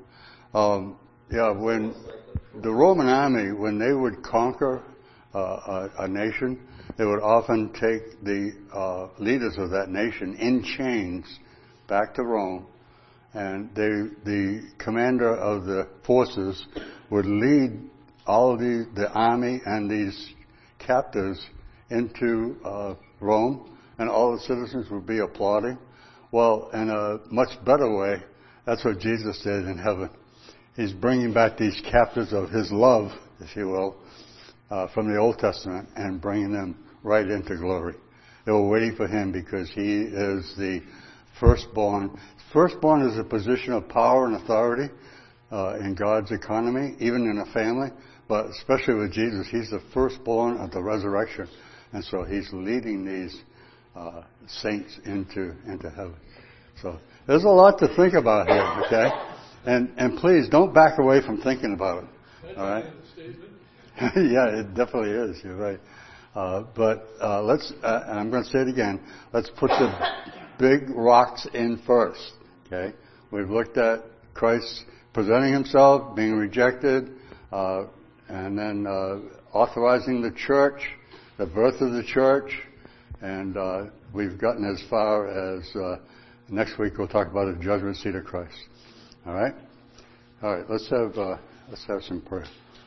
When the Roman army, when they would conquer a nation, they would often take the leaders of that nation in chains back to Rome, and the commander of the forces would lead all of the army and these captives into Rome, and all the citizens would be applauding. Well, in a much better way, that's what Jesus did in heaven. He's bringing back these captives of his love, if you will, from the Old Testament, and bringing them right into glory. They were waiting for him because he is the firstborn. Firstborn is a position of power and authority in God's economy, even in a family, but especially with Jesus, he's the firstborn of the resurrection. And so he's leading these saints into heaven. So there's a lot to think about here, okay? And please don't back away from thinking about it. All right? Yeah, it definitely is. You're right. But let's, and I'm going to say it again, let's put the big rocks in first. Okay? We've looked at Christ presenting himself, being rejected, and then authorizing the church, the birth of the church, and we've gotten as far as next week we'll talk about the judgment seat of Christ. All right? All right, let's have some prayer.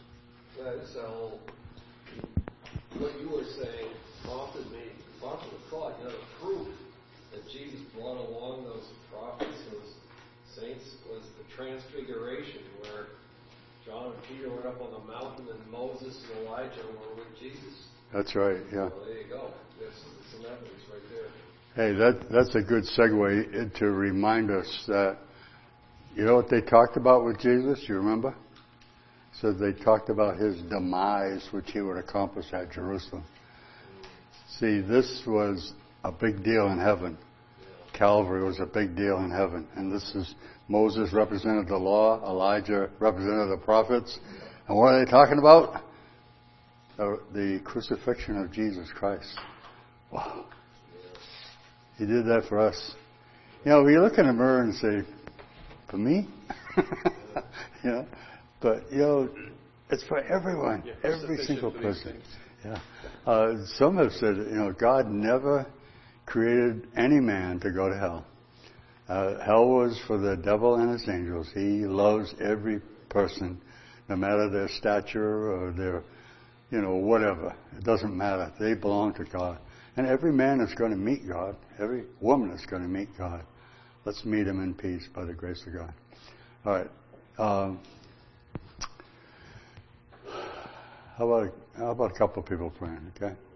What you were saying prompted a thought. The proof that Jesus brought along those prophets, those saints, was the transfiguration, where John and Peter went up on the mountain, and Moses and Elijah were with Jesus. That's right, yeah. So there you go. There's some evidence right Hey, there. that's a good segue to remind us that, you know what they talked about with Jesus? You remember? So they talked about his demise, which he would accomplish at Jerusalem. See, this was a big deal in heaven. Calvary was a big deal in heaven. And this is, Moses represented the law, Elijah represented the prophets. And what are they talking about? The crucifixion of Jesus Christ. Wow. He did that for us. You know, we look in the mirror and say, for me? You know? But, you know, it's for everyone. Yeah, every single for these person. things. Yeah. Some have said, you know, God never created any man to go to hell. Hell was for the devil and his angels. He loves every person, no matter their stature or their, you know, whatever. It doesn't matter. They belong to God. And every man is going to meet God. Every woman is going to meet God. Let's meet him in peace by the grace of God. All right. How about a couple of people praying, okay?